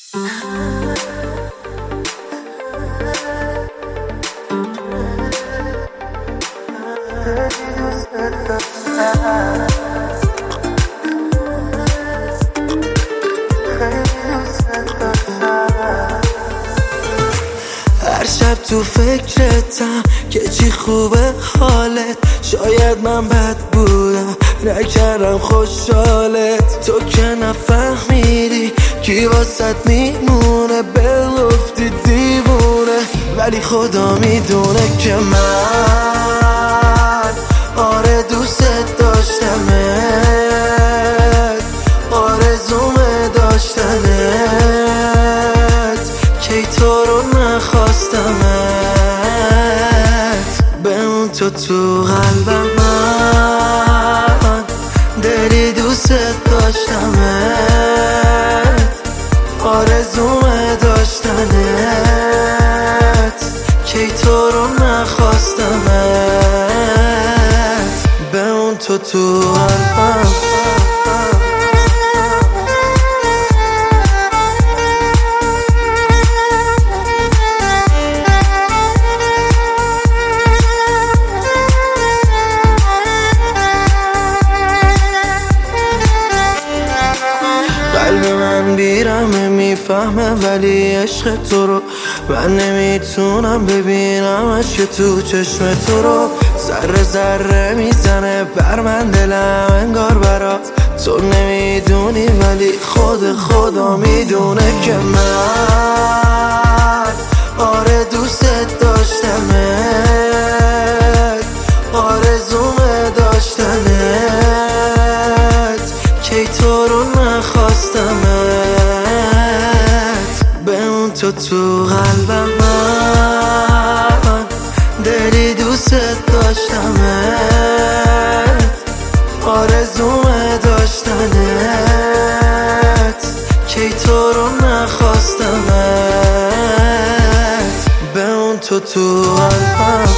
هر شب تو فکرتم که چی خوبه حالت. شاید من بد بودم نکردم خوشحالت. تو که نفهمیدی کی واسط میمونه، بگفتی دیوونه. ولی خدا میدونه که من آره دوست داشتمت، آرزومه داشتنت، کی تو رو نخواستمت. بمون تو قلبم، من دلی دوست داشتمت، آرزومه داشتنت، کی تو رو نخواستمت. بمون تو قلبم. قلب من بیرمه میفهمه ولی عشق تو رو من نمیتونم ببینمش که تو چشم تو رو. ذره ذره میزنه بر من دلم انگار برات. تو نمیدونی ولی خدا میدونه که من آره دوست داشتمت، آرزومه داشتنت، کی تو رو نخواستمت. بمون تو قلبم، من دلی دوست داشتمت، آرزومه داشتنت، کی تو رو نخواستمت. بمون تو قلبم.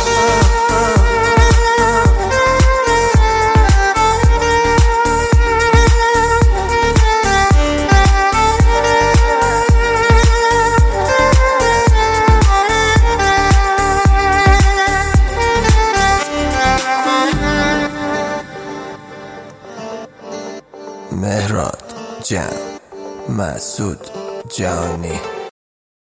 مهراد جان، مسعود جانی.